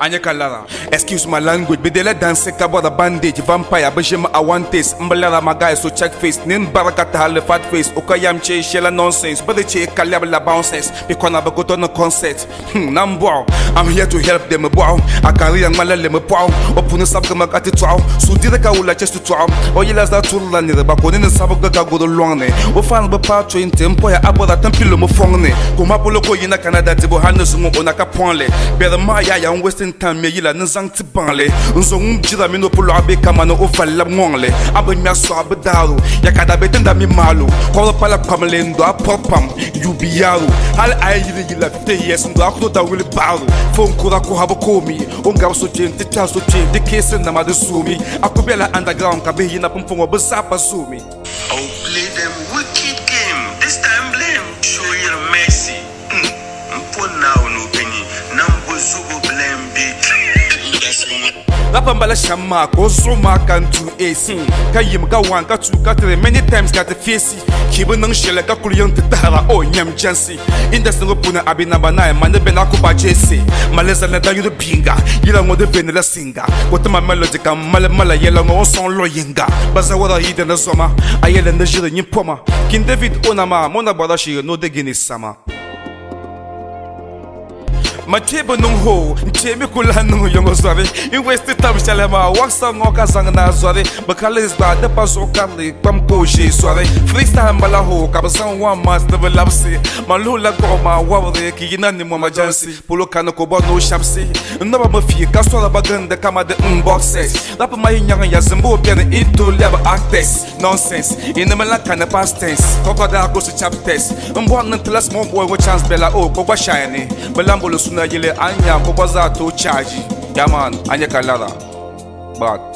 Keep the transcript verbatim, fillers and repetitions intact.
Anya Kalara. Excuse my language, but they let dance about the bandage, vampire, Bajima Awantes, Mbalara Magai, so check face, Nin Barakata Hale fat face, Okayam Che, Shella nonsense, but the Che Kalabla bounces, because I've got on a concert. Hmm, Nambo, I'm here to help them. Wow, I carry a malale, wow, open a subgamak at the trow, so did the Kaula just to trow, or you last that to land in the Bakon in the Sabaga go the long, or find the patro in Tempo, about that Tempilum of Fong, Kumapolo in Canada, the Bohanas on a Caponle, Better Maya and Western Time, Meyla, Nzang Tibanle, Nzong Jilamino Pulabe Kamano over Lamonle, Abanya Sabadaro, Yakada Betenda Mimalu, Call Pala Pamelendo, Popam, Yubiaru, Al I love years and Dakota will bow, Phone Kurako Habakomi, Ungaso Jim, the Chaso Jim, the case and Namada Sumi, Akubella Underground, Kabina Pumpo, Basapa Sumi. I'll play them wicked game. This time blame, show you mercy. Put now no penny, number Zubo blame big. Lapambala Shama, Gozuma can do A C. Kayim Gawan got to got many times got the face. Kibunung Shella Kakulion Tara or Yam Jansi. In the Singapuna Abinabana, Manabenakuba J C. Malesa Nada you the Pinga, you don't want the Venela singer. What my melodica, Malamala Yellow or Son Loyinga. Bazawara Eat in the summer, I yell in the Jil in Poma. King David Onama, Mona Badashi, no the Guinness summer. My table no ho, Jamie Kulano, young sorry. In West Tam Shalama, walks on Okazanga, sorry. Bakalis by the Paso Kali, Pamposhi, sorry. Freestyle Malaho, Cabazan one master of Lapsi, Malula Goma, Wawre, Kinani Mama Jansi, Pulocano Cobano Shapsi, Nova Mafia, Castora Bagan, the Kama the unboxes. Lapa my young Yazambo, get it to level actors. Nonsense, in the Malacana past tense. Crocodile goes to chap test. And one until a small boy with chance Bella, oh, Coba Shiny, Belambolo. Yele anya ko baza to charge yaman anya kalala but